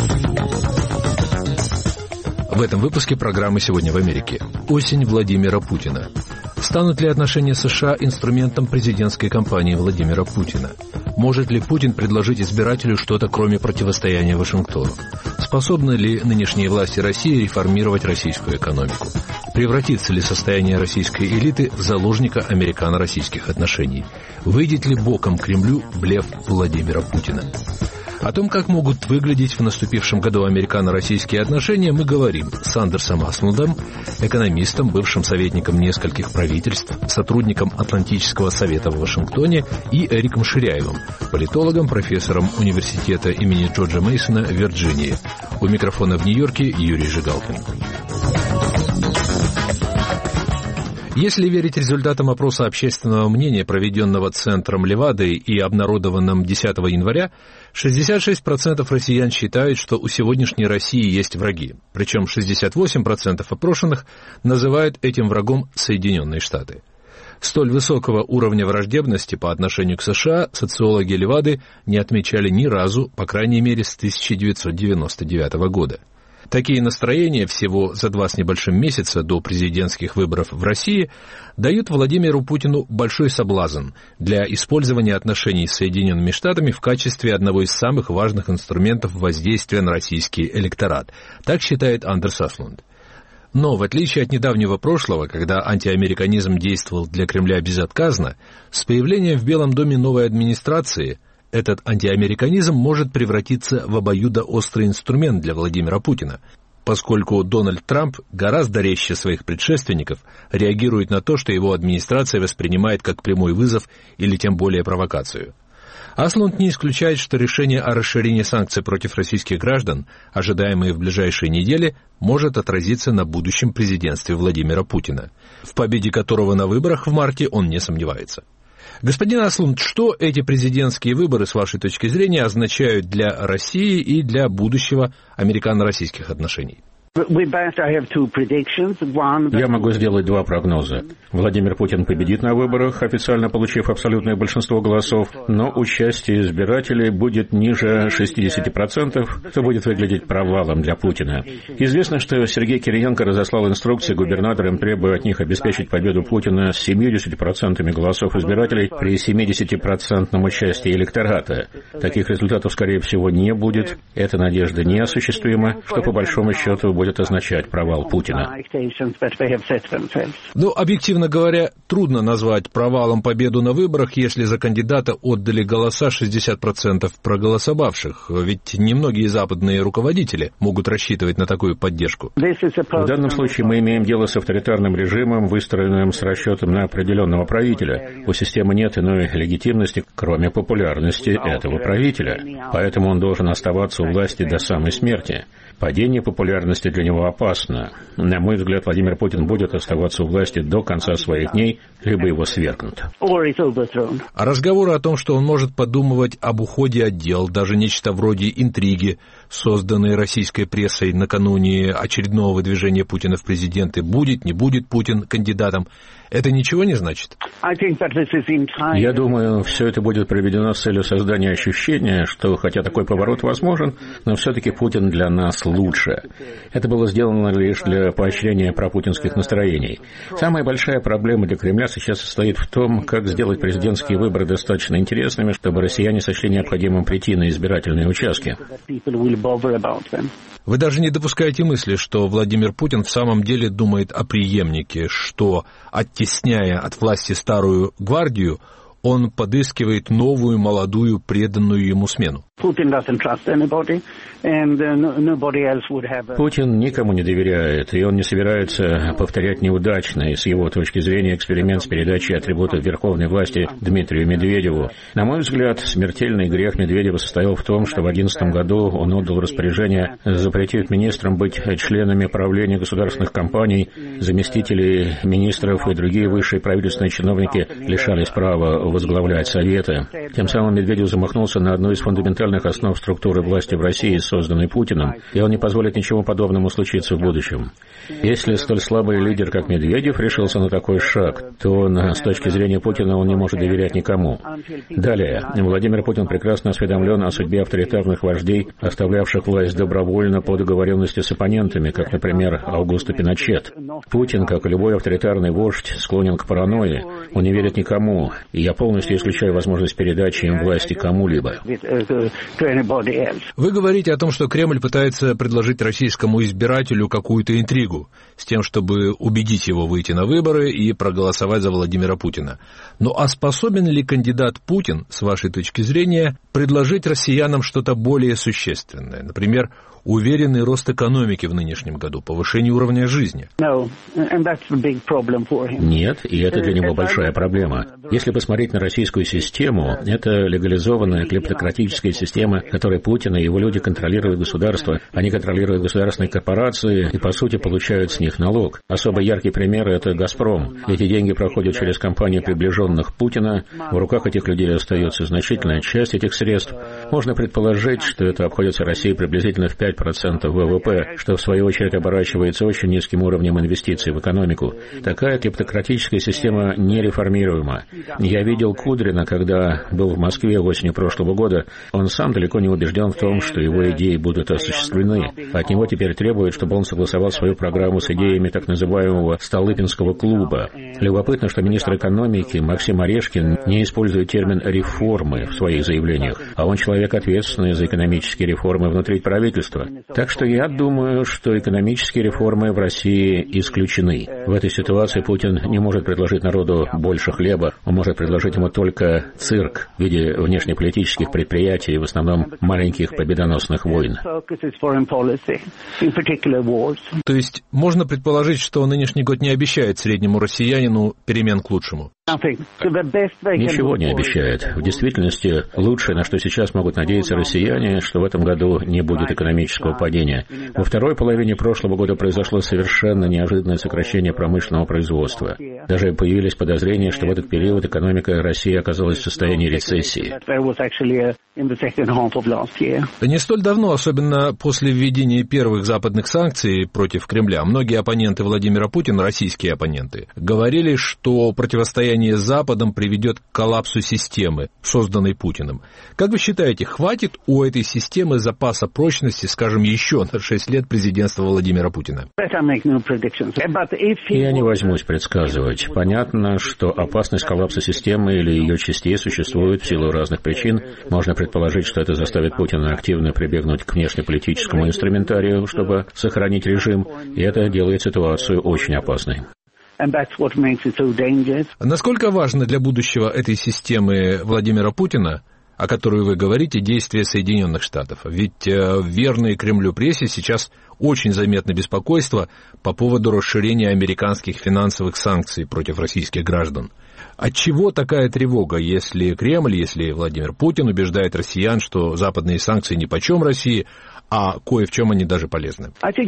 В этом выпуске программы «Сегодня в Америке». Осень Владимира Путина. Станут ли отношения США инструментом президентской кампании Владимира Путина? Может ли Путин предложить избирателю что-то, кроме противостояния Вашингтону? Способны ли нынешние власти России реформировать российскую экономику? Превратится ли состояние российской элиты в заложника американо-российских отношений? Выйдет ли боком Кремлю блеф Владимира Путина? О том, как могут выглядеть в наступившем году американо-российские отношения, мы говорим с Андерсом Аслундом, экономистом, бывшим советником нескольких правительств, сотрудником Атлантического совета в Вашингтоне, и Эриком Ширяевым, политологом, профессором университета имени Джорджа Мейсона в Вирджинии. У микрофона в Нью-Йорке Юрий Жигалкин. Если верить результатам опроса общественного мнения, проведенного Центром Левады и обнародованным 10 января, 66% россиян считают, что у сегодняшней России есть враги. Причем 68% опрошенных называют этим врагом Соединенные Штаты. Столь высокого уровня враждебности по отношению к США социологи Левады не отмечали ни разу, по крайней мере, с 1999 года. Такие настроения всего за 2 с небольшим месяца до президентских выборов в России дают Владимиру Путину большой соблазн для использования отношений с Соединенными Штатами в качестве одного из самых важных инструментов воздействия на российский электорат. Так считает Андерс Аслунд. Но, в отличие от недавнего прошлого, когда антиамериканизм действовал для Кремля безотказно, с появлением в Белом доме новой администрации этот антиамериканизм может превратиться в обоюдоострый инструмент для Владимира Путина, поскольку Дональд Трамп гораздо резче своих предшественников реагирует на то, что его администрация воспринимает как прямой вызов или тем более провокацию. Аслунд не исключает, что решение о расширении санкций против российских граждан, ожидаемое в ближайшие недели, может отразиться на будущем президентстве Владимира Путина, в победе которого на выборах в марте он не сомневается. Господин Аслунд, что эти президентские выборы, с вашей точки зрения, означают для России и для будущего американо-российских отношений? Я могу сделать 2 прогноза. Владимир Путин победит на выборах, официально получив абсолютное большинство голосов, но участие избирателей будет ниже 60%, что будет выглядеть провалом для Путина. Известно, что Сергей Кириенко разослал инструкции губернаторам, требуя от них обеспечить победу Путина с 70% голосов избирателей при 70% участии электората. Таких результатов, скорее всего, не будет. Эта надежда неосуществима, что по большому счету будет означать провал Путина. Но, объективно говоря, трудно назвать провалом победу на выборах, если за кандидата отдали голоса 60% проголосовавших. Ведь немногие западные руководители могут рассчитывать на такую поддержку. В данном случае мы имеем дело с авторитарным режимом, выстроенным с расчетом на определенного правителя. У системы нет иной легитимности, кроме популярности этого правителя. Поэтому он должен оставаться у власти до самой смерти. Падение популярности для него опасно. На мой взгляд, Владимир Путин будет оставаться у власти до конца своих дней, либо его свергнут. А разговоры о том, что он может подумывать об уходе от дел, даже нечто вроде интриги, созданной российской прессой накануне очередного выдвижения Путина в президенты, будет, не будет Путин кандидатом, это ничего не значит? Я думаю, все это будет проведено с целью создания ощущения, что, хотя такой поворот возможен, но все-таки Путин для нас лучше. Это было сделано лишь для поощрения пропутинских настроений. Самая большая проблема для Кремля сейчас состоит в том, как сделать президентские выборы достаточно интересными, чтобы россияне сочли необходимым прийти на избирательные участки. Вы даже не допускаете мысли, что Владимир Путин в самом деле думает о преемнике, что, оттесняя от власти старую гвардию, он подыскивает новую, молодую, преданную ему смену? Путин никому не доверяет, и он не собирается повторять неудачный, с его точки зрения, эксперимент с передачей атрибутов верховной власти Дмитрию Медведеву. На мой взгляд, смертельный грех Медведева состоял в том, что в 2011 году он отдал распоряжение запретить министрам быть членами правления государственных компаний, заместители министров и другие высшие правительственные чиновники лишались права возглавлять Советы. Тем самым Медведев замахнулся на одну из фундаментальных основ структуры власти в России, созданной Путиным, и он не позволит ничего подобному случиться в будущем. Если столь слабый лидер, как Медведев, решился на такой шаг, то с точки зрения Путина он не может доверять никому. Далее. Владимир Путин прекрасно осведомлен о судьбе авторитарных вождей, оставлявших власть добровольно по договоренности с оппонентами, как, например, Аугусто Пиночет. Путин, как и любой авторитарный вождь, склонен к паранойи. Он не верит никому, и я полностью исключаю возможность передачи им власти кому-либо. Вы говорите о том, что Кремль пытается предложить российскому избирателю какую-то интригу с тем, чтобы убедить его выйти на выборы и проголосовать за Владимира Путина. Ну а способен ли кандидат Путин, с вашей точки зрения, предложить россиянам что-то более существенное? Например, уверенный рост экономики в нынешнем году, повышение уровня жизни? Нет, и это для него большая проблема. Если посмотреть на российскую систему, это легализованная клептократическая система, которой Путин и его люди контролируют государство. Они контролируют государственные корпорации и, по сути, получают с них налог. Особо яркий пример – это «Газпром». Эти деньги проходят через компании приближенных Путина. В руках этих людей остается значительная часть этих средств. Можно предположить, что это обходится России приблизительно в 5% ВВП, что в свою очередь оборачивается очень низким уровнем инвестиций в экономику. Такая клептократическая система нереформируема. Я видел Кудрина, когда был в Москве осенью прошлого года. Он сам далеко не убежден в том, что его идеи будут осуществлены. От него теперь требуют, чтобы он согласовал свою программу с идеями так называемого Столыпинского клуба. Любопытно, что министр экономики Максим Орешкин не использует термин «реформы» в своих заявлениях, а он человек, ответственный за экономические реформы внутри правительства. Так что я думаю, что экономические реформы в России исключены. В этой ситуации Путин не может предложить народу больше хлеба, он может предложить ему только цирк в виде внешнеполитических предприятий, в основном маленьких победоносных войн. То есть можно предположить, что нынешний год не обещает среднему россиянину перемен к лучшему? Ничего не обещает. В действительности, лучшее, на что сейчас могут надеяться россияне, что в этом году не будет экономического падения. Во второй половине прошлого года произошло совершенно неожиданное сокращение промышленного производства. Даже появились подозрения, что в этот период экономика России оказалась в состоянии рецессии. Не столь давно, особенно после введения первых западных санкций против Кремля, многие оппоненты Владимира Путина, российские оппоненты, говорили, что противостояние с Западом приведет к коллапсу системы, созданной Путиным. Как вы считаете, хватит у этой системы запаса прочности, скажем, еще на 6 лет президентства Владимира Путина? Я не возьмусь предсказывать. Понятно, что опасность коллапса системы или ее частей существует в силу разных причин. Можно предположить, что это заставит Путина активно прибегнуть к внешнеполитическому инструментарию, чтобы сохранить режим, и это делает ситуацию очень опасной. Насколько важно для будущего этой системы Владимира Путина, о которой вы говорите, действия Соединенных Штатов? Ведь в верной Кремлю прессе сейчас очень заметно беспокойство по поводу расширения американских финансовых санкций против российских граждан. Отчего такая тревога, если Кремль, если Владимир Путин убеждает россиян, что западные санкции нипочем России, а кое в чем они даже полезны?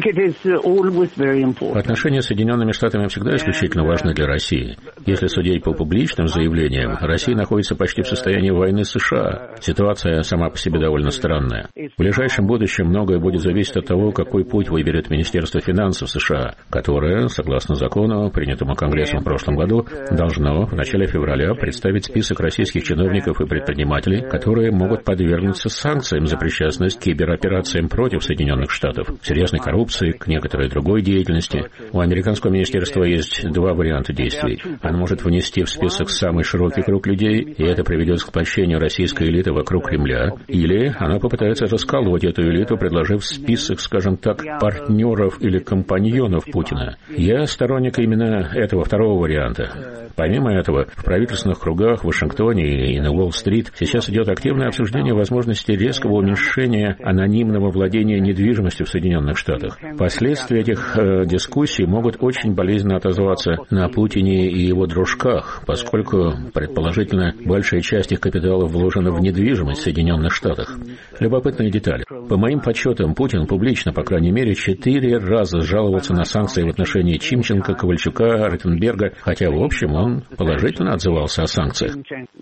Отношения с Соединенными Штатами всегда исключительно важны для России. Если судить по публичным заявлениям, Россия находится почти в состоянии войны с США. Ситуация сама по себе довольно странная. В ближайшем будущем многое будет зависеть от того, какой путь выберет Министерство финансов США, которое, согласно закону, принятому Конгрессом в прошлом году, должно в начале февраля представить список российских чиновников и предпринимателей, которые могут подвергнуться санкциям за причастность к кибероперациям против Соединенных Штатов, к серьезной коррупции, к некоторой другой деятельности. У американского министерства есть два варианта действий. Оно может внести в список самый широкий круг людей, и это приведет к сплощению российской элиты вокруг Кремля, или оно попытается расколоть эту элиту, предложив список, скажем так, партнеров или компаньонов Путина. Я сторонник именно этого второго варианта. Помимо этого, в правительственных кругах в Вашингтоне и на Уолл-стрит сейчас идет активное обсуждение возможности резкого уменьшения анонимного владения владения недвижимостью в Соединенных Штатах. Последствия этих дискуссий могут очень болезненно отозваться на Путине и его дружках, поскольку, предположительно, большая часть их капиталов вложена в недвижимость в Соединенных Штатах. Любопытная деталь. По моим подсчетам, Путин публично, по крайней мере, 4 раза жаловался на санкции в отношении Чимченко, Ковальчука, Ротенберга, хотя, в общем, он положительно отзывался о санкциях.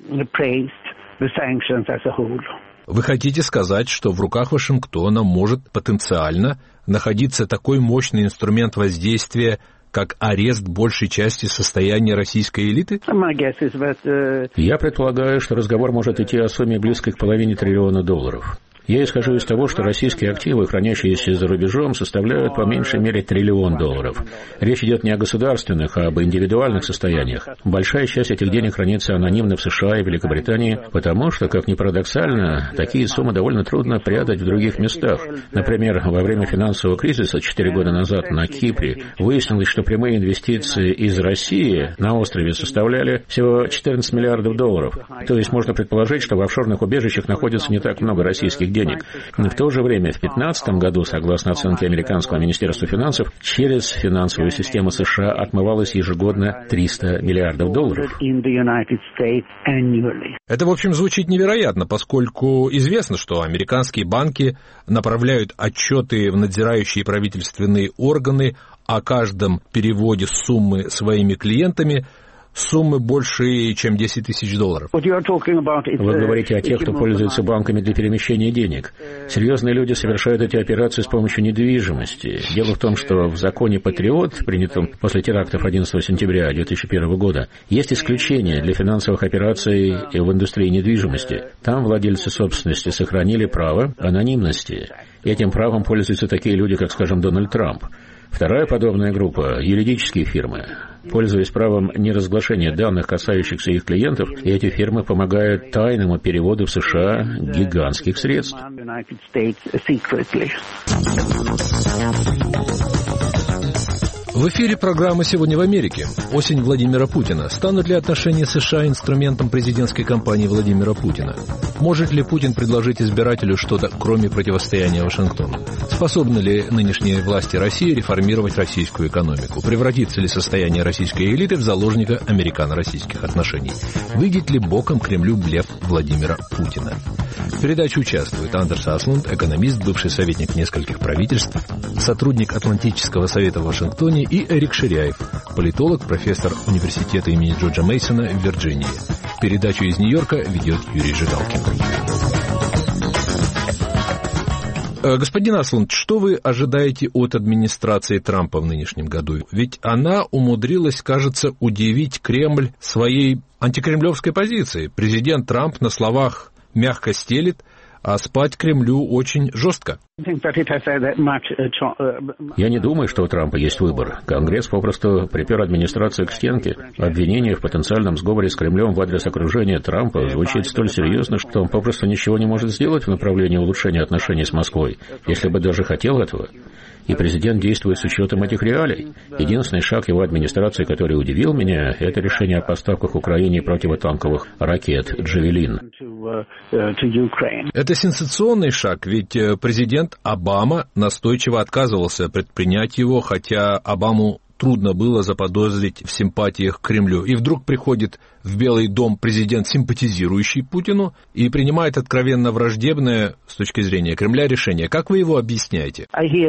Вы хотите сказать, что в руках Вашингтона может потенциально находиться такой мощный инструмент воздействия, как арест большей части состояния российской элиты? Я предполагаю, что разговор может идти о сумме близкой к $500 триллиона. Я исхожу из того, что российские активы, хранящиеся за рубежом, составляют по меньшей мере $1 триллион. Речь идет не о государственных, а об индивидуальных состояниях. Большая часть этих денег хранится анонимно в США и Великобритании, потому что, как ни парадоксально, такие суммы довольно трудно прятать в других местах. Например, во время финансового кризиса 4 года назад на Кипре выяснилось, что прямые инвестиции из России на острове составляли всего $14 миллиардов. То есть можно предположить, что в офшорных убежищах находится не так много российских денег. В то же время в 2015 году, согласно оценке американского министерства финансов, через финансовую систему США отмывалось ежегодно $300 миллиардов. Это, в общем, звучит невероятно, поскольку известно, что американские банки направляют отчеты в надзирающие правительственные органы о каждом переводе суммы своими клиентами, суммы больше, чем $10 тысяч. Вы говорите о тех, кто пользуется банками для перемещения денег. Серьезные люди совершают эти операции с помощью недвижимости. Дело в том, что в законе «Патриот», принятом после терактов 11 сентября 2001 года, есть исключение для финансовых операций в индустрии недвижимости. Там владельцы собственности сохранили право анонимности. Этим правом пользуются такие люди, как, скажем, Дональд Трамп. Вторая подобная группа – юридические фирмы. Пользуясь правом неразглашения данных, касающихся их клиентов, эти фирмы помогают тайному переводу в США гигантских средств. В эфире программа «Сегодня в Америке». Осень Владимира Путина. Станут ли отношения США инструментом президентской кампании Владимира Путина? Может ли Путин предложить избирателю что-то, кроме противостояния Вашингтону? Способны ли нынешние власти России реформировать российскую экономику? Превратится ли состояние российской элиты в заложника американо-российских отношений? Выйдет ли боком Кремлю блеф Владимира Путина? В передаче участвуют Андерс Аслунд, экономист, бывший советник нескольких правительств, сотрудник Атлантического совета в Вашингтоне, и Эрик Ширяев, политолог, профессор университета имени Джорджа Мейсона в Вирджинии. Передачу из Нью-Йорка ведет Юрий Жигалкин. Господин Аслунд, что вы ожидаете от администрации Трампа в нынешнем году? Ведь она умудрилась, кажется, удивить Кремль своей антикремлевской позицией. Президент Трамп на словах мягко стелит, а спать Кремлю очень жестко. Я не думаю, что у Трампа есть выбор. Конгресс попросту припер администрацию к стенке. Обвинение в потенциальном сговоре с Кремлем в адрес окружения Трампа звучит столь серьезно, что он попросту ничего не может сделать в направлении улучшения отношений с Москвой, если бы даже хотел этого. И президент действует с учетом этих реалий. Единственный шаг его администрации, который удивил меня, это решение о поставках Украине противотанковых ракет «Джавелин». Это сенсационный шаг, ведь президент Обама настойчиво отказывался предпринять его, хотя Обаму трудно было заподозрить в симпатиях к Кремлю. И вдруг приходит в Белый дом президент, симпатизирующий Путину, и принимает откровенно враждебное с точки зрения Кремля решение. Как вы его объясняете?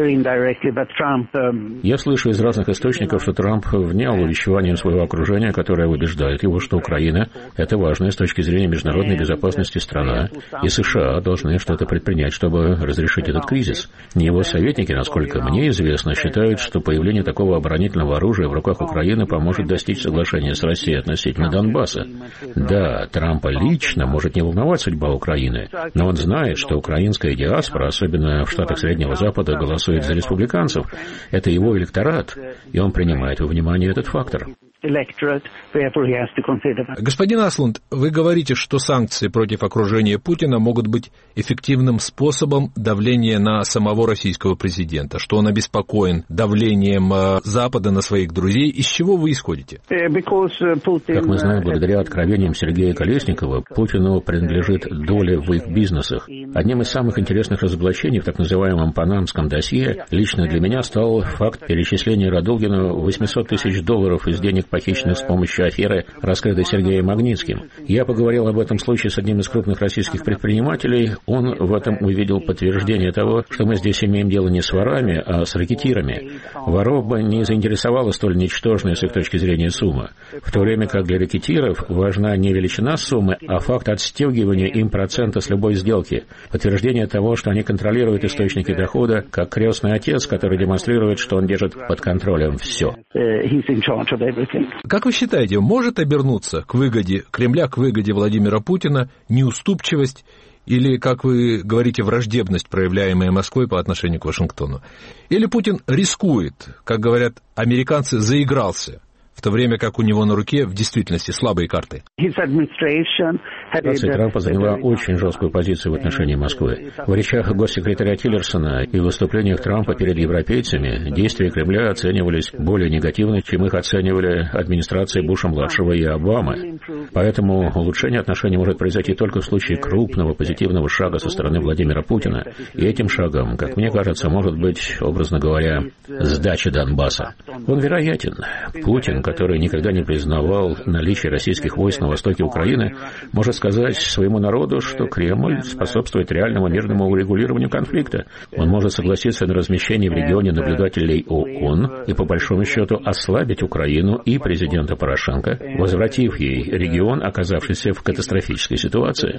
Я слышу из разных источников, что Трамп внял увещеванием своего окружения, которое убеждает его, что Украина – это важная с точки зрения международной безопасности страна, и США должны что-то предпринять, чтобы разрешить этот кризис. Его советники, насколько мне известно, считают, что появление такого оборонительного оружия в руках Украины поможет достичь соглашения с Россией относительно Донбасса. Да, Трампа лично может не волновать судьба Украины, но он знает, что украинская диаспора, особенно в штатах Среднего Запада, голосует за республиканцев. Это его электорат, и он принимает во внимание этот фактор. Господин Аслунд, вы говорите, что санкции против окружения Путина могут быть эффективным способом давления на самого российского президента, что он обеспокоен давлением Запада на своих друзей. Из чего вы исходите? Как мы знаем, благодаря откровениям Сергея Колесникова, Путину принадлежит доля в их бизнесах. Одним из самых интересных разоблачений в так называемом панамском досье лично для меня стал факт перечисления Радулгину $800 тысяч из денег, похищенных с помощью аферы, раскрытой Сергеем Магнитским. Я поговорил об этом случае с одним из крупных российских предпринимателей. Он в этом увидел подтверждение того, что мы здесь имеем дело не с ворами, а с рекетирами. Воров бы не заинтересовала столь ничтожная с их точки зрения сумма, в то время как для рекетиров важна не величина суммы, а факт отстегивания им процента с любой сделки. Подтверждение того, что они контролируют источники дохода, как крестный отец, который демонстрирует, что он держит под контролем все. Как вы считаете, может обернуться к выгоде Кремля, к выгоде Владимира Путина неуступчивость или, как вы говорите, враждебность, проявляемая Москвой по отношению к Вашингтону? Или Путин рискует, как говорят американцы, заигрался, в то время как у него на руке в действительности слабые карты? Администрация Трампа заняла очень жесткую позицию в отношении Москвы. В речах госсекретаря Тиллерсона и выступлениях Трампа перед европейцами действия Кремля оценивались более негативно, чем их оценивали администрации Буша-младшего и Обамы. Поэтому улучшение отношений может произойти только в случае крупного позитивного шага со стороны Владимира Путина. И этим шагом, как мне кажется, может быть, образно говоря, сдача Донбасса. Он вероятен. Путин, который никогда не признавал наличие российских войск на востоке Украины, может сказать своему народу, что Кремль способствует реальному мирному урегулированию конфликта. Он может согласиться на размещение в регионе наблюдателей ООН и, по большому счету, ослабить Украину и президента Порошенко, возвратив ей регион, оказавшийся в катастрофической ситуации.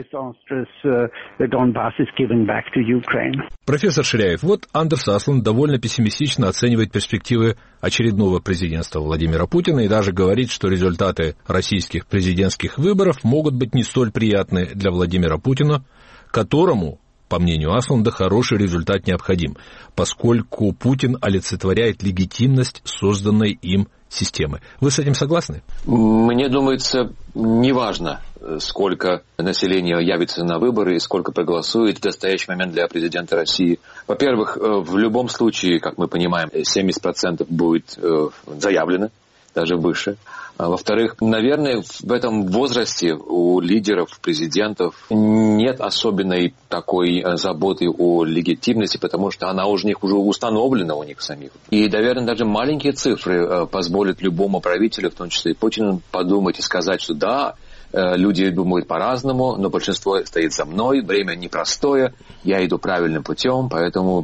Профессор Ширяев, вот Андерс Аслунд довольно пессимистично оценивает перспективы очередного президентства Владимира Путина и даже говорит, что результаты российских президентских выборов могут быть не столь приятны для Владимира Путина, которому, по мнению Аслунда, хороший результат необходим, поскольку Путин олицетворяет легитимность созданной им системы. Вы с этим согласны? Мне думается, неважно, сколько населения явится на выборы и сколько проголосует в настоящий момент для президента России. Во-первых, в любом случае, как мы понимаем, 70% будет заявлено, даже выше. Во-вторых, наверное, в этом возрасте у лидеров, президентов нет особенной такой заботы о легитимности, потому что она у них уже установлена у них самих. И, наверное, даже маленькие цифры позволят любому правителю, в том числе и Путину, подумать и сказать, что да, люди думают по-разному, но большинство стоит за мной, время непростое, я иду правильным путем, поэтому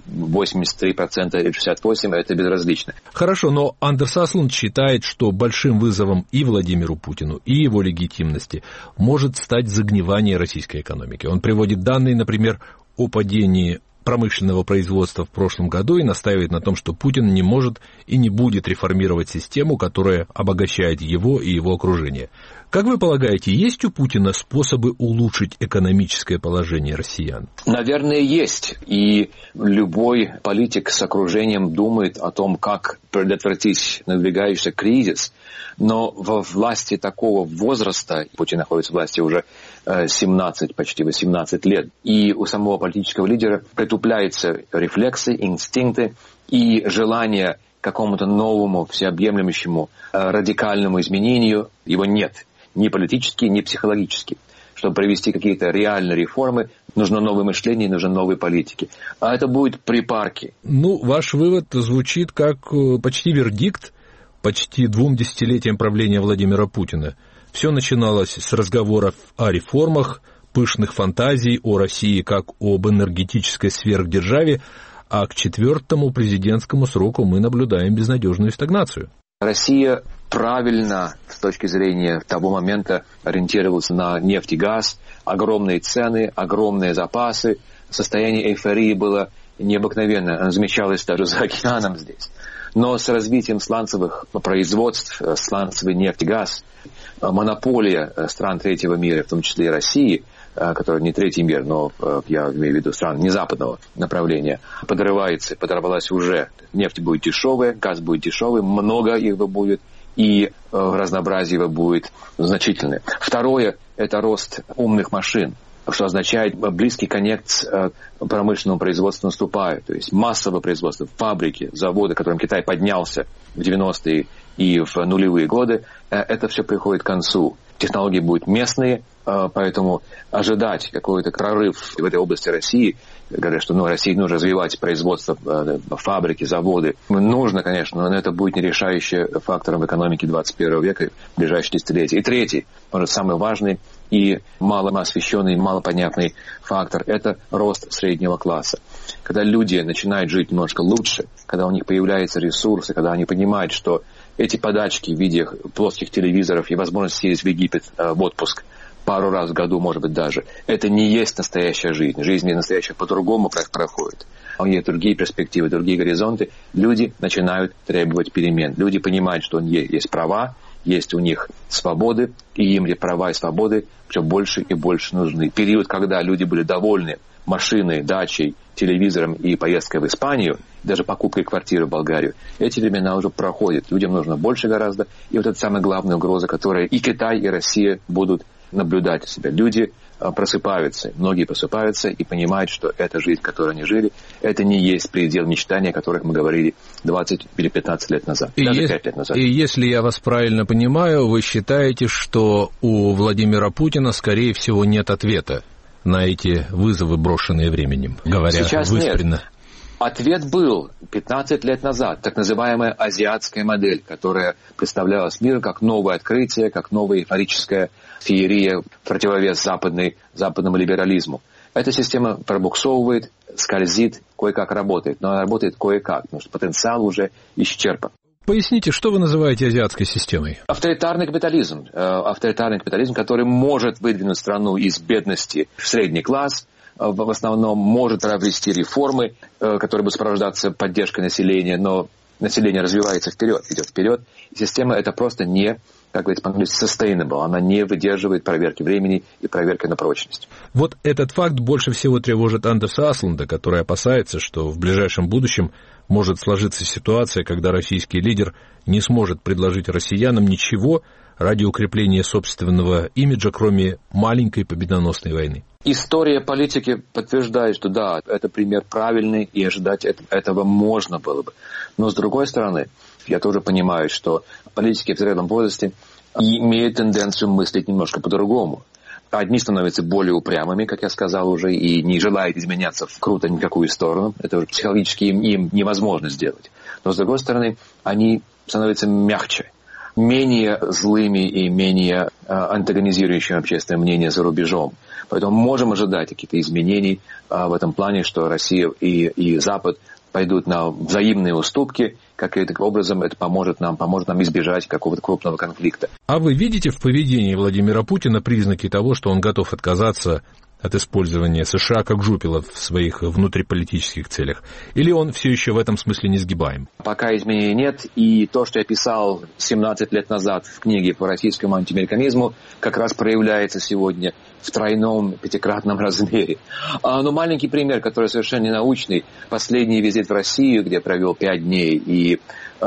83% или 68% это безразлично. Хорошо, но Андерс Аслунд считает, что большим вызовом и Владимиру Путину, и его легитимности может стать загнивание российской экономики. Он приводит данные, например, о падении промышленного производства в прошлом году и настаивает на том, что Путин не может и не будет реформировать систему, которая обогащает его и его окружение. Как вы полагаете, есть у Путина способы улучшить экономическое положение россиян? Наверное, есть. И любой политик с окружением думает о том, как предотвратить надвигающийся кризис. Но во власти такого возраста, Путин находится в власти уже 17, почти 18 лет, и у самого политического лидера притупляются рефлексы, инстинкты и желание к какому-то новому, всеобъемлющему, радикальному изменению его нет. Ни политически, ни психологически. Чтобы провести какие-то реальные реформы, нужно новое мышление, нужны новые политики. А это будет припарки. Ну, ваш вывод звучит как почти вердикт почти 2 десятилетиям правления Владимира Путина. Все начиналось с разговоров о реформах, пышных фантазий о России как об энергетической сверхдержаве, а к 4-му президентскому сроку мы наблюдаем безнадежную стагнацию. Россия правильно с точки зрения того момента ориентировалась на нефть и газ, огромные цены, огромные запасы, состояние эйфории было необыкновенно, замечалось даже за океаном здесь. Но с развитием сланцевых производств, сланцевый нефть и газ, монополия стран третьего мира, в том числе и России, которая не третий мир, но я имею в виду стран не западного направления, подорвалась уже. Нефть будет дешевая, газ будет дешевый, много их будет, и разнообразие его будет значительное. Второе – это рост умных машин, что означает близкий коннект к промышленному производству наступает. То есть массовое производство, фабрики, заводы, которым Китай поднялся в 90-е и в нулевые годы, это все приходит к концу. Технологии будут местные, поэтому ожидать какой-то прорыв в этой области России, говорят, что России нужно развивать производство, фабрики, заводы. Нужно, конечно, но это будет не решающим фактором в экономике 21 века в ближайшие десятилетия. И третий, может, самый важный и мало освещенный, мало понятный фактор – это рост среднего класса. Когда люди начинают жить немножко лучше, когда у них появляются ресурсы, когда они понимают, что эти подачки в виде плоских телевизоров и возможность съездить в Египет в отпуск пару раз в году, может быть, даже, это не есть настоящая жизнь. Жизнь настоящая по-другому проходит. У них другие перспективы, другие горизонты. Люди начинают требовать перемен. Люди понимают, что у них есть права, есть у них свободы, и им права и свободы все больше и больше нужны. Период, когда люди были довольны машиной, дачей, телевизором и поездкой в Испанию, даже покупкой квартиры в Болгарию, эти времена уже проходят. Людям нужно больше гораздо. И вот это самая главная угроза, которую и Китай, и Россия будут наблюдать у себя. Люди просыпаются, многие просыпаются и понимают, что эта жизнь, которой они жили, это не есть предел мечтания, о которых мы говорили 20 или 15 лет назад, даже 5 лет назад. И если я вас правильно понимаю, вы считаете, что у Владимира Путина, скорее всего, нет ответа на эти вызовы, брошенные временем, говоря сейчас выспренно? Нет. Ответ был 15 лет назад, так называемая азиатская модель, которая представлялась миру как новое открытие, как новая эйфорическая феерия, противовес западному либерализму. Эта система пробуксовывает, скользит, кое-как работает, но она работает кое-как, потому что потенциал уже исчерпан. Поясните, что вы называете азиатской системой? Авторитарный капитализм, который может выдвинуть страну из бедности в средний класс, в основном может провести реформы, которые будут сопровождаться поддержкой населения, но население развивается вперед, идет вперед. И система это просто не, как говорится по-английски, sustainable, она не выдерживает проверки времени и проверки на прочность. Вот этот факт больше всего тревожит Андерса Асланда, который опасается, что в ближайшем будущем может сложиться ситуация, когда российский лидер не сможет предложить россиянам ничего ради укрепления собственного имиджа, кроме маленькой победоносной войны. История политики подтверждает, что да, это пример правильный, и ожидать этого можно было бы. Но с другой стороны, я тоже понимаю, что политики в зрелом возрасте имеют тенденцию мыслить немножко по-другому. Одни становятся более упрямыми, как я сказал уже, и не желают изменяться в круто никакую сторону. Это уже психологически им невозможно сделать. Но с другой стороны, они становятся мягче, менее злыми и менее антагонизирующими общественное мнение за рубежом. Поэтому можем ожидать каких-то изменений в этом плане, что Россия и Запад пойдут на взаимные уступки, каким-то образом это поможет нам избежать какого-то крупного конфликта. А вы видите в поведении Владимира Путина признаки того, что он готов отказаться от использования США как жупела в своих внутриполитических целях? Или он все еще в этом смысле несгибаем? Пока изменений нет, и то, что я писал 17 лет назад в книге по российскому антиамериканизму, как раз проявляется сегодня в тройном, пятикратном размере. Но маленький пример, который совершенно не научный. Последний визит в Россию, где я провел 5 дней и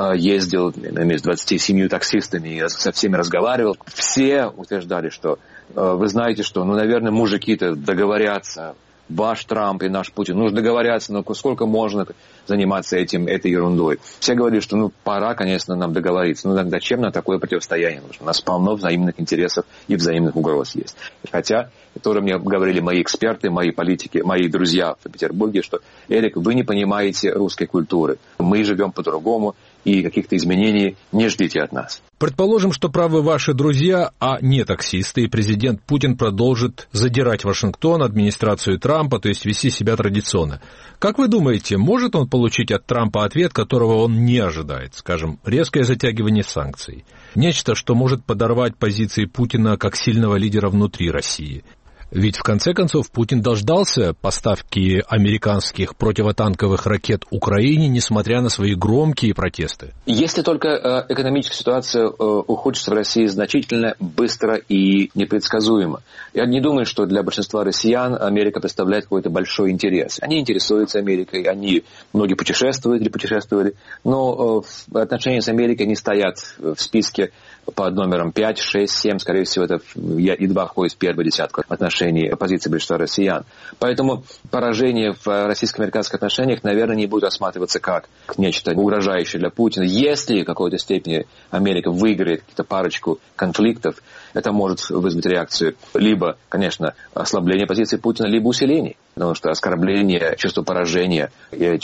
ездил с 27 таксистами и со всеми разговаривал. Все утверждали, что вы знаете, что, наверное, мужики-то договорятся. Ваш Трамп и наш Путин, нужно договорятся, но сколько можно заниматься этой ерундой. Все говорили, что пора, конечно, нам договориться. Зачем на такое противостояние нужно? У нас полно взаимных интересов и взаимных угроз есть. Хотя, тоже мне говорили мои эксперты, мои политики, мои друзья в Петербурге, что, Эрик, вы не понимаете русской культуры. Мы живем по-другому, и каких-то изменений не ждите от нас. Предположим, что правы ваши друзья, а не таксисты, и президент Путин продолжит задирать Вашингтон, администрацию Трампа, то есть вести себя традиционно. Как вы думаете, может он получить от Трампа ответ, которого он не ожидает? Скажем, резкое затягивание санкций. Нечто, что может подорвать позиции Путина как сильного лидера внутри России. Ведь, в конце концов, Путин дождался поставки американских противотанковых ракет Украине, несмотря на свои громкие протесты. Если только экономическая ситуация ухудшится в России значительно, быстро и непредсказуемо. Я не думаю, что для большинства россиян Америка представляет какой-то большой интерес. Они интересуются Америкой, многие путешествуют или путешествовали, но отношения с Америкой не стоят в списке под номером 5, 6, 7, скорее всего, это едва входит в первую десятку отношений позиции большинства россиян. Поэтому поражение в российско-американских отношениях, наверное, не будет рассматриваться как нечто угрожающее для Путина. Если в какой-то степени Америка выиграет какие-то парочку конфликтов, это может вызвать реакцию либо, конечно, ослабление позиции Путина, либо усиление. Потому что оскорбление, чувство поражения,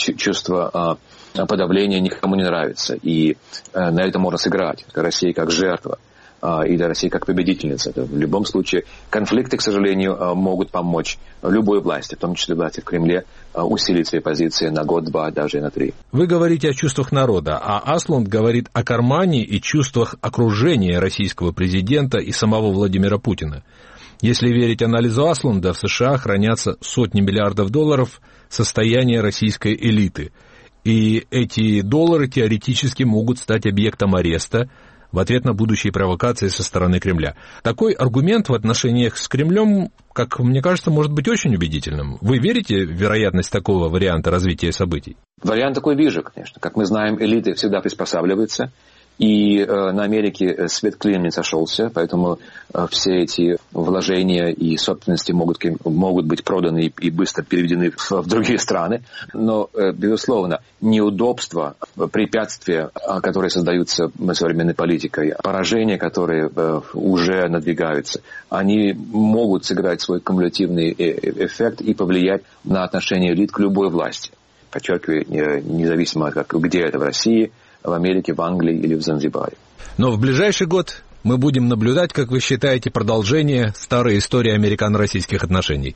чувство подавления никому не нравится. И на это можно сыграть. Россия как жертва или Россия как победительница. Это в любом случае конфликты, к сожалению, могут помочь любой власти, в том числе власти в Кремле, усилить свои позиции на год, два, даже и на 3. Вы говорите о чувствах народа, а Аслунд говорит о кармане и чувствах окружения российского президента и самого Владимира Путина. Если верить анализу Аслунда, в США хранятся сотни миллиардов долларов состояния российской элиты. И эти доллары теоретически могут стать объектом ареста в ответ на будущие провокации со стороны Кремля. Такой аргумент в отношениях с Кремлем, как мне кажется, может быть очень убедительным. Вы верите в вероятность такого варианта развития событий? Вариант такой вижу, конечно. Как мы знаем, элиты всегда приспосабливаются. И на Америке свет клином не сошелся, поэтому все эти вложения и собственности могут быть проданы и быстро переведены в другие страны. Но, безусловно, неудобства, препятствия, которые создаются современной политикой, поражения, которые уже надвигаются, они могут сыграть свой кумулятивный эффект и повлиять на отношение элит к любой власти. Подчеркиваю, независимо от где это в России, в Америке, в Англии или в Занзибаре. Но в ближайший год мы будем наблюдать, как вы считаете, продолжение старой истории американо-российских отношений.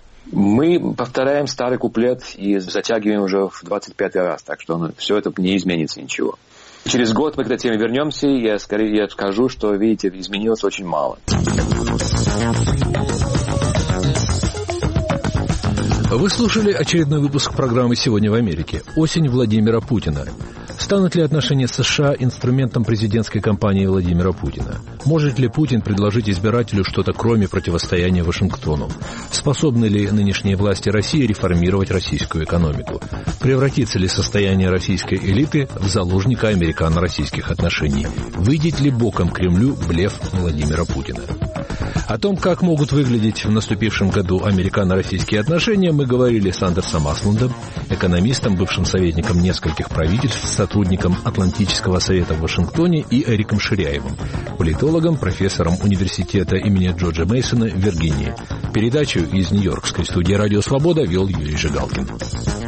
Мы повторяем старый куплет и затягиваем уже в 25-й раз, так что все это не изменится ничего. Через год мы к этой теме вернемся, и я скажу, что, видите, изменилось очень мало. Вы слушали очередной выпуск программы «Сегодня в Америке». Осень Владимира Путина. Станут ли отношения с США инструментом президентской кампании Владимира Путина? Может ли Путин предложить избирателю что-то кроме противостояния Вашингтону? Способны ли нынешние власти России реформировать российскую экономику? Превратится ли состояние российской элиты в заложника американо-российских отношений? Выйдет ли боком Кремлю блеф Владимира Путина? О том, как могут выглядеть в наступившем году американо-российские отношения, мы говорили с Андерсом Аслундом, экономистом, бывшим советником нескольких правительств, сотрудником Атлантического совета в Вашингтоне, и Эриком Ширяевым, политологом, профессором университета имени Джорджа Мейсона в Виргинии. Передачу из Нью-Йоркской студии «Радио Свобода» вел Юрий Жигалкин.